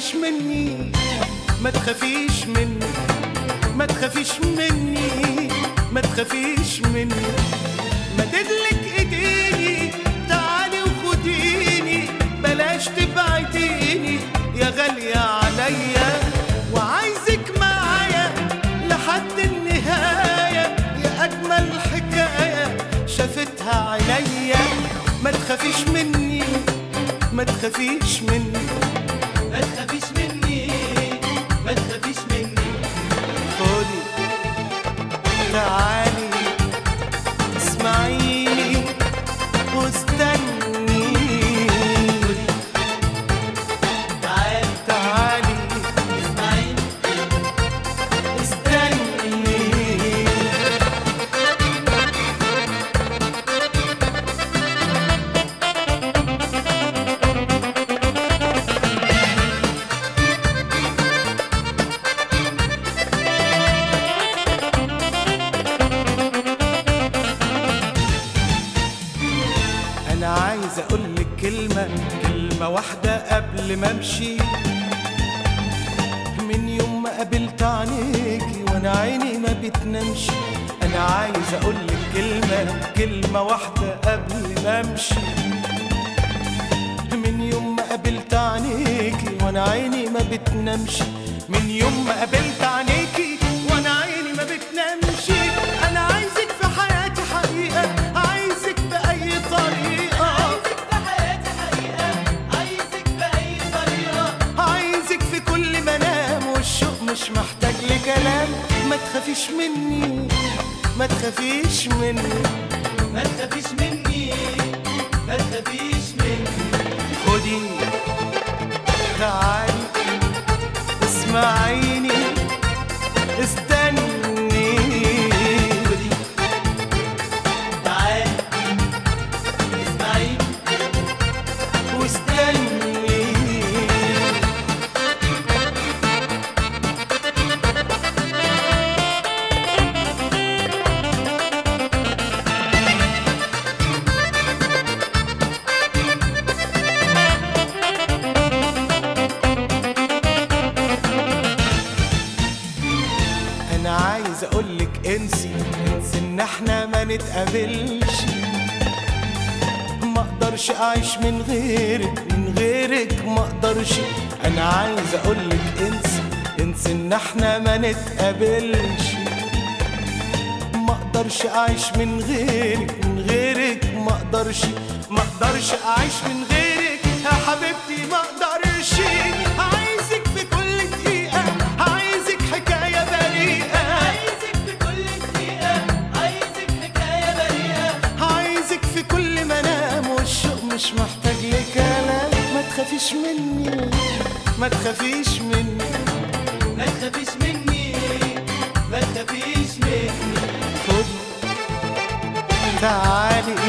تخافيش مني، ما تخافيش مني، ما تخافيش مني، ما تخافيش مني. مددلك ايديني تعالي وخديني، بلاش تبعديني يا غالية عليا، وعايزك معايا لحد النهاية، يا أجمل حكاية شافتها عينيا. ما تخافيش مني، ما تخافيش مني، ما تخافيش مني، ما تخافيش مني. خدي تعالي اسمعيني واستني، تعالي تعالي اسمعيني استني. أنا عايز أقولك كلمة واحدة قبل ما أمشي. من يوم ما قابلت عينيكي وأنا عيني ما بتنامش. أنا عايز أقولك كلمة واحدة قبل ما أمشي. من يوم ما قابلت عينيكي وأنا عيني ما بتنامش. من يوم ما قابلت عينيكي وأنا عيني ما بتنامش. أنا عايزك في حياتي حقيقة، عايزك بأي طريقة، عايزك في حياتي حقيقة، عايزك بأي طريقة، عايزك في كل منام، والشوق مش محتاج لكلام. ما تخافيش مني، ما تخافيش مني، ما تخافيش مني، ما تخافيش مني. خدي تعالي اسمعيني استني. خدي تعالي اسمعيني واستني. انا عايز اقولك انسي ان احنا ما نتقابلش. ما اقدرش اعيش من غيرك ما اقدرش. انا عايز اقولك انسي ان احنا ما نتقابلش. ما اقدرش اعيش من غيرك ما اقدرش. ما اقدرش اعيش من غيرك يا حبيبتي، ما اقدرش. عايزك في كل دقيقة، عايزك حكاية بريئة، عايزك في كل دقيقة، عايزك حكاية بريئة، عايزك في كل منام، والشوق مش محتاج لكلام. ما تخافيش مني، ما تخافيش مني، ما تخافيش مني، ما تخافيش مني. خدي تعالي